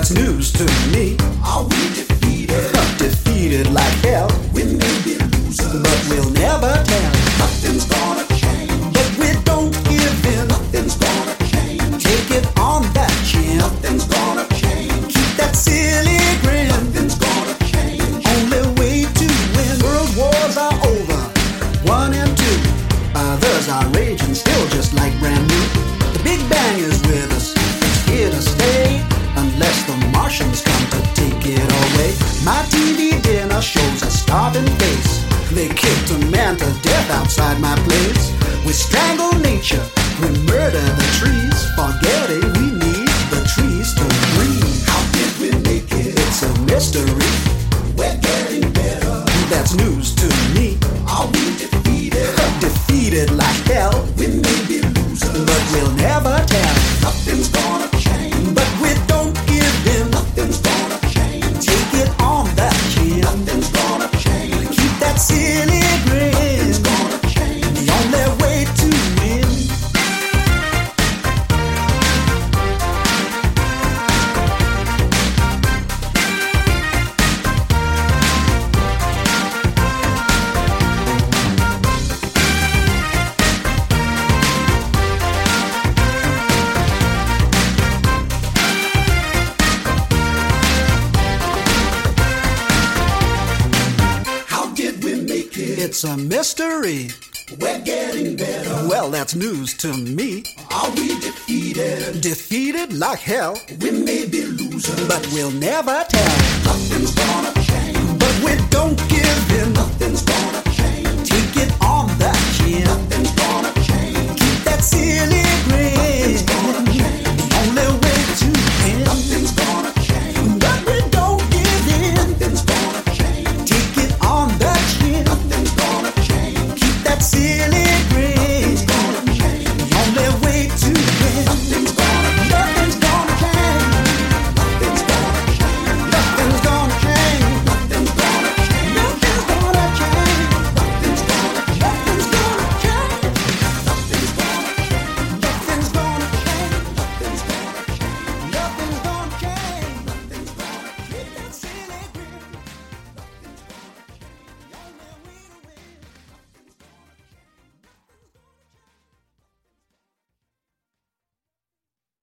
that's news to me. Are we defeated? Defeated like hell. We may be losers, but we'll never tell. Nothing's gonna change, but we don't give in. Nothing's gonna change. Take it on that chin. Nothing's gonna change. Keep that silly grin. Nothing's gonna change. Only way to win. World wars are over, 1 and 2. Others are raging still just like brand new. The Big Bang is with us, it's here to stay, unless the Martians come to take it away. My TV dinner shows a starving face. They kicked a man to death outside my place. We strangle nature, we murder the trees, forgetting we need the trees to breathe. How did we make it? It's a mystery. We're getting better. That's news to me. Are we defeated? Defeated like hell. We may be losers, but we'll never tell. Nothing's gonna change, but we don't give in. Nothing's gonna change. Take it on that chin. Nothing's gonna change. Keep that silly grin. Nothing's gonna change. The only way to win. It's a mystery. We're getting better. Well, that's news to me. Are we defeated? Defeated like hell. We may be losers, but we'll never tell. Nothing's gonna change, but we don't give in. Nothing's gonna